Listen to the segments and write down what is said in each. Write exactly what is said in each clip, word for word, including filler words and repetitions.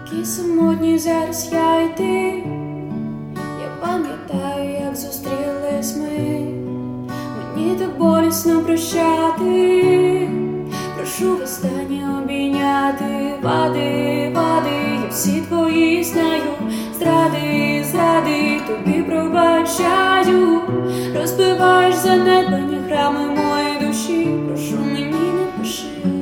Такі самотні зараз я й ти. Я пам'ятаю, як зустрілись ми. Мені так болісно прощати. Прошу востаннє обійняти. Вади, вади, я всі твої знаю. Зради, зради, тобі пробачаю. Розбиваєш занедбані храми моєї душі. Прошу, мені не пиши.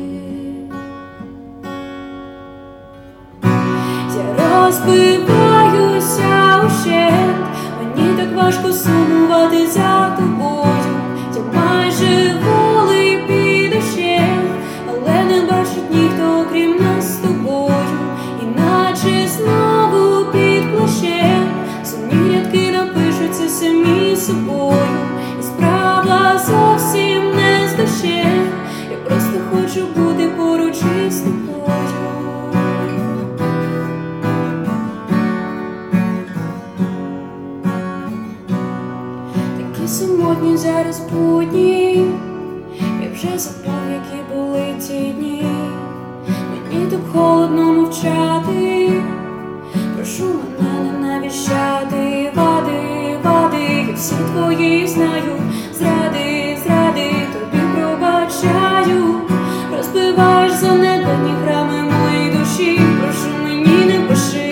Я розбиваюся ущент. Мені так важко сумувати за тобою. Я майже голий під дощем, але не бачить ніхто, окрім нас з тобою. Іначе знову під плащем сумні рядки напишуться самі собою. І справа зовсім не з дощем. Я просто хочу бути поруч із тобою. Такі самотні зараз будні. Я вже забув, які були ті дні. Мені так холодно мовчати. Прошу мене не навіщати. Вади, вади, я всі твої знаю. Зради, зради, тобі пробачаю. Розбиваєш занедбані храми моєї душі. Прошу, мені не пиши.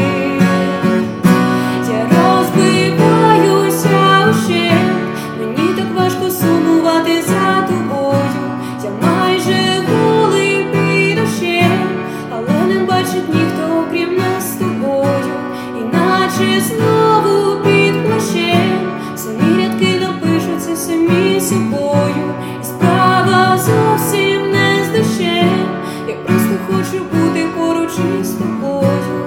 Я розбиваюся ущент. Мені так важко сумувати за тобою. Я майже голий під дощем, але не бачить ніхто, окрім нас з тобою. Іначе знову під плащем сумні рядки напишуться самі собою. І справа зовсім не з дощем. Я просто хочу бути поруч із тобою.